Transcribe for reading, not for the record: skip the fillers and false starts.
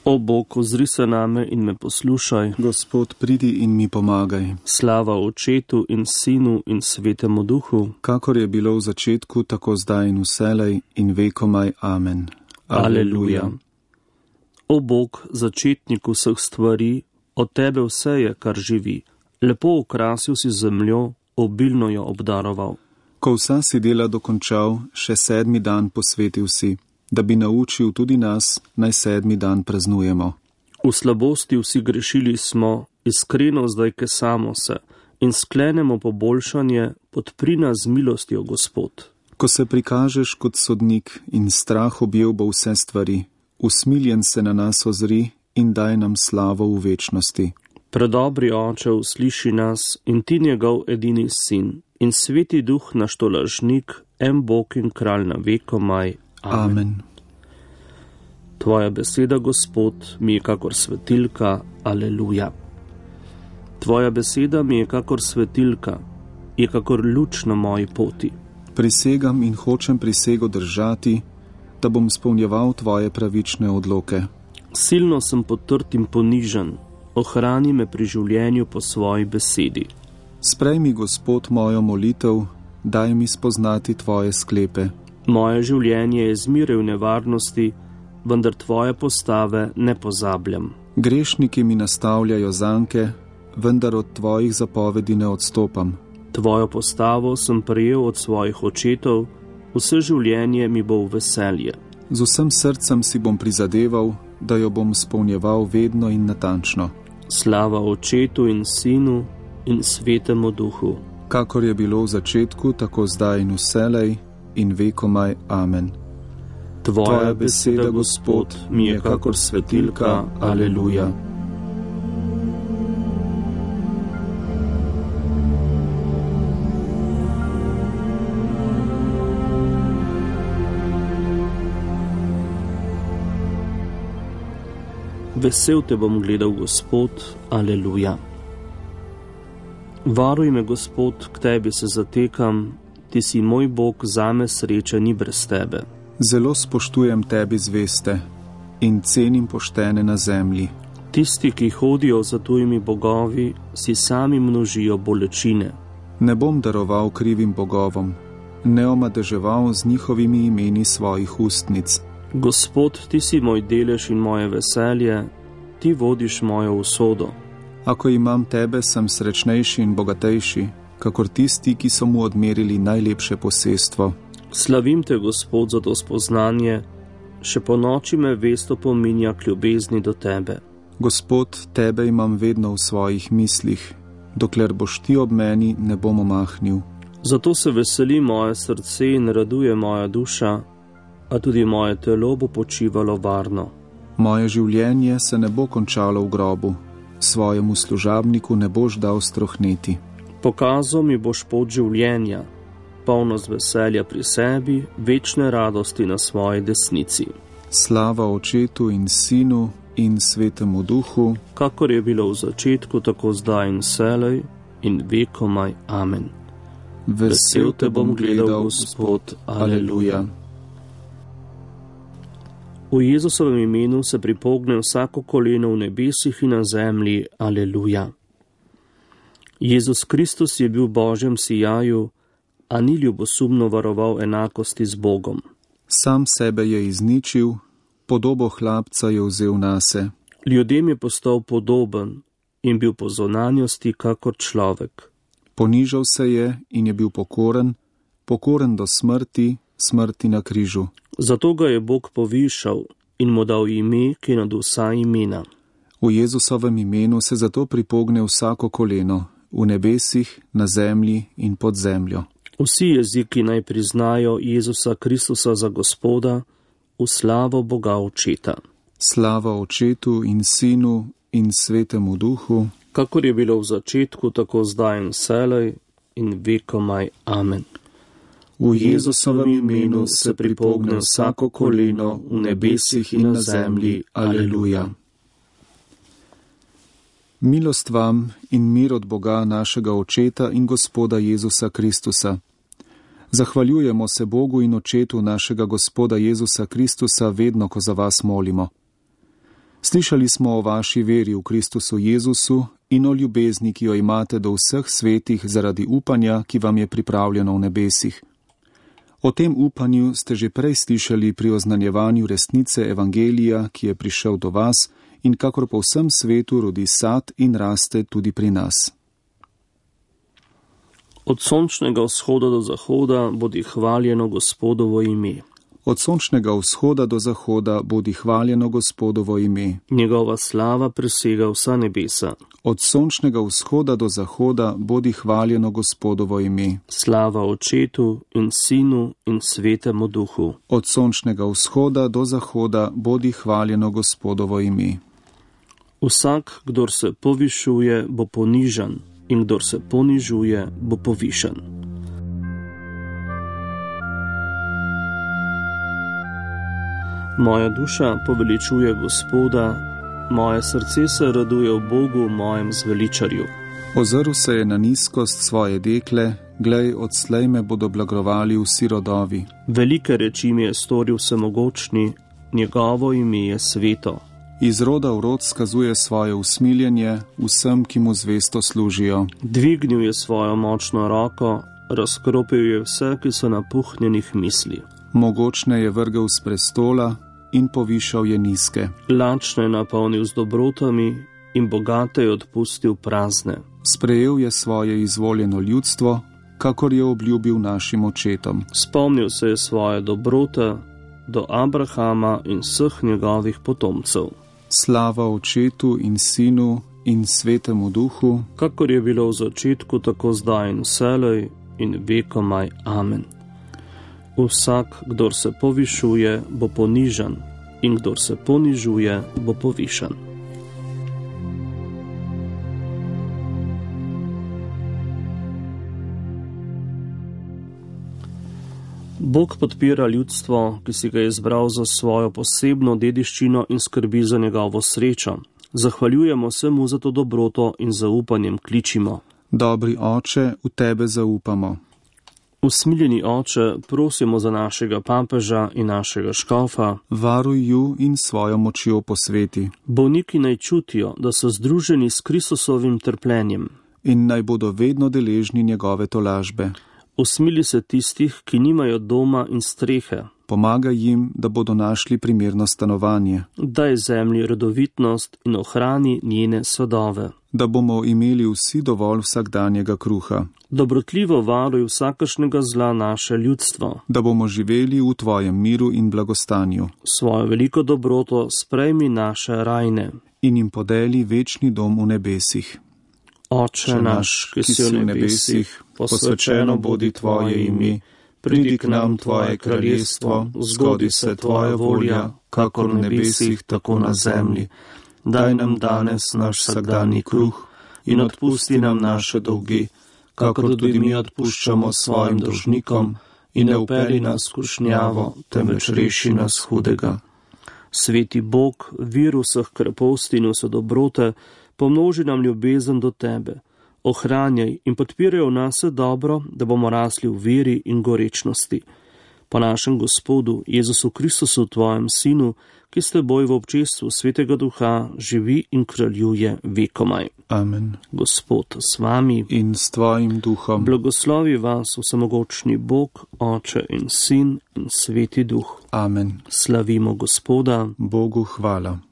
O Bog, ozri se name in me poslušaj. Gospod, pridi in mi pomagaj. Slava Očetu in Sinu in Svetemu Duhu, kakor je bilo v začetku, tako zdaj in vselej in vekomaj. Amen. Aleluja. O Bog, začetnik vseh stvari, od tebe vse je, kar živi. Lepo okrasil si zemljo, obilno jo obdaroval. Ko vsa si dela dokončal, še 7. dan posvetil si, da bi naučil tudi nas, naj 7. dan praznujemo. V slabosti vsi grešili smo, iskreno zdaj kesamo se in sklenemo poboljšanje, podpri nas z milostjo, Gospod. Ko se prikažeš kot sodnik in strah objel bo vse stvari, usmiljen se na nas ozri in daj nam slavo v večnosti. Predobri Oče, usliši nas in ti njegov edini sin in Sveti Duh naš tolažnik, en Bog in kralj na vekomaj. Amen. Tvoja beseda, Gospod, mi je kakor svetilka. Aleluja. Tvoja beseda mi je kakor svetilka, je kakor luč na moji poti. Prisegam in hočem prisego držati, da bom spolnjeval tvoje pravične odloke. Silno sem potrt in ponižen, ohrani me pri življenju po svoji besedi. Sprejmi, Gospod, mojo molitev, daj mi spoznati tvoje sklepe. Moje življenje je zmeraj v nevarnosti, vendar tvoje postave ne pozabljam. Grešniki mi nastavljajo zanke, vendar od tvojih zapovedi ne odstopam. Tvojo postavo sem prejel od svojih očetov, vse življenje mi bo v veselje. Z vsem srcem si bom prizadeval, da jo bom spolnjeval vedno in natančno. Slava Očetu in Sinu in Svetemu Duhu, kakor je bilo v začetku, tako zdaj in vselej in vekomaj. Amen. Tvoja beseda, Gospod, mi je kakor svetilka. Aleluja. Vesel te bom gledal, Gospod. Aleluja. Varuj me, Gospod, k tebi se zatekam, ti si moj Bog, zame sreče ni brez tebe. Zelo spoštujem tebi zveste in cenim poštene na zemlji. Tisti, ki hodijo za tujimi bogovi, si sami množijo bolečine. Ne bom daroval krivim bogovom, ne omadeževal z njihovimi imeni svojih ustnic. Gospod, ti si moj delež in moje veselje, ti vodiš mojo usodo. Ako imam tebe, sem srečnejši in bogatejši, kakor tisti, ki so mu odmerili najlepše posestvo. Slavim te, Gospod, za to spoznanje, še po noči me vest opominja k ljubezni do tebe. Gospod, tebe imam vedno v svojih mislih, dokler boš ti ob meni, ne bom omahnil. Zato se veseli moje srce in raduje moja duša, a tudi moje telo bo počivalo varno. Moje življenje se ne bo končalo v grobu, svojemu služabniku ne boš dal strohneti. Pokazal mi boš pot življenja, polnost veselja pri sebi, večne radosti na svoji desnici. Slava Očetu in Sinu in Svetemu Duhu, kakor je bilo v začetku, tako zdaj in vselej in vekomaj. Amen. Vesel te bom gledal, Gospod. Aleluja. V Jezusovem imenu se pripogne vsako koleno v nebesih in na zemlji. Aleluja. Jezus Kristus je bil v Božjem sijaju, a ni ljubosumno varoval enakosti z Bogom. Sam sebe je izničil, podobo hlapca je vzel nase. Ljudem je postal podoben in bil po zunanjosti kakor človek. Ponižal se je in je bil pokoren, pokoren do smrti, smrti na križu. Zato ga je Bog povišal in mu dal ime, ki je nad vsa imena. V Jezusovem imenu se zato pripogne vsako koleno, v nebesih, na zemlji in pod zemljo. Vsi jeziki naj priznajo Jezusa Kristusa za Gospoda, v slavo Boga Očeta. Slava Očetu in Sinu in Svetemu Duhu, kakor je bilo v začetku, tako zdaj in vselej in vekomaj. Amen. V Jezusovem imenu se pripogne vsako koleno v nebesih in na zemlji. Aleluja. Milost vam in mir od Boga našega Očeta in Gospoda Jezusa Kristusa. Zahvaljujemo se Bogu in Očetu našega Gospoda Jezusa Kristusa vedno, ko za vas molimo. Slišali smo o vaši veri v Kristusu Jezusu in o ljubezni, ki jo imate do vseh svetih zaradi upanja, ki vam je pripravljeno v nebesih. O tem upanju ste že prej slišali pri oznanjevanju resnice evangelija, ki je prišel do vas in kakor po vsem svetu rodi sad in raste tudi pri nas. Od sončnega vzhoda do zahoda bodi hvaljeno Gospodovo ime. Od sončnega vzhoda do zahoda bodi hvaljeno Gospodovo ime. Njegova slava presega vsa nebesa. Od sončnega vzhoda do zahoda bodi hvaljeno Gospodovo ime. Slava Očetu in Sinu in Svetemu Duhu. Od sončnega vzhoda do zahoda bodi hvaljeno Gospodovo ime. Vsak, kdor se povišuje, bo ponižan, in kdor se ponižuje, bo povišan. Moja duša poveličuje Gospoda, moje srce se raduje v Bogu, mojem zveličarju. Ozrl se je na nizkost svoje dekle, glej, odslej me bodo blagrovali vsi rodovi. Velike reči mi je storil vsemogočni, njegovo ime je sveto. Iz roda v rod skazuje svoje usmiljenje vsem, ki mu zvesto služijo. Dvignil je svojo močno roko, razkropil je vse, ki so napuhnjenih misli. Mogočne je vrgel s prestola in povišal je nizke. Lačne je napolnil z dobrotami in bogate je odpustil prazne. Sprejel je svoje izvoljeno ljudstvo, kakor je obljubil našim očetom. Spomnil se je svoje dobrote do Abrahama in vseh njegovih potomcev. Slava Očetu in Sinu in Svetemu Duhu, kakor je bilo v začetku, tako zdaj in vselej in vekomaj. Amen. Vsak, kdor se povišuje, bo ponižan, in kdor se ponižuje, bo povišan. Bog podpira ljudstvo, ki si ga je izbral za svojo posebno dediščino in skrbi za njegovo srečo. Zahvaljujemo se mu za to dobroto in zaupanjem kličimo. Dobri Oče, v tebe zaupamo. Usmiljeni Oče, prosimo za našega papeža in našega škofa. Varuj ju in svojo močjo posveti. Bolniki naj čutijo, da so združeni s Kristusovim trpljenjem. In naj bodo vedno deležni njegove tolažbe. Usmili se tistih, ki nimajo doma in strehe. Pomagaj jim, da bodo našli primerno stanovanje. Daj zemlji rodovitnost in ohrani njene sadove. Da bomo imeli vsi dovolj vsakdanjega kruha. Dobrotljivo varuj vsakršnega zla naše ljudstvo. Da bomo živeli v tvojem miru in blagostanju. Svojo veliko dobroto sprejmi naše rajne. In jim podeli večni dom v nebesih. Oče naš, ki si v nebesih, posvečeno bodi tvoje ime, pridi k nam tvoje kraljestvo, zgodi se tvoja volja, kakor v nebesih, tako na zemlji. Daj nam danes naš vsakdanji kruh in odpusti nam naše dolgi, kakor tudi mi odpuščamo svojim dolžnikom, in ne vpelji nas v skušnjavo, temveč reši nas hudega. Sveti Bog, vir vseh kreposti in vse dobrote, pomnoži nam ljubezen do tebe, ohranjaj in podpiraj v nas vse dobro, da bomo rasli v veri in gorečnosti. Po našem Gospodu, Jezusu Kristusu, tvojem Sinu, ki s teboj v občestvu Svetega Duha živi in kraljuje vekomaj. Amen. Gospod s vami in s tvojim duhom. Blagoslovi vas vsemogočni Bog, Oče in Sin in Sveti Duh. Amen. Slavimo Gospoda. Bogu hvala.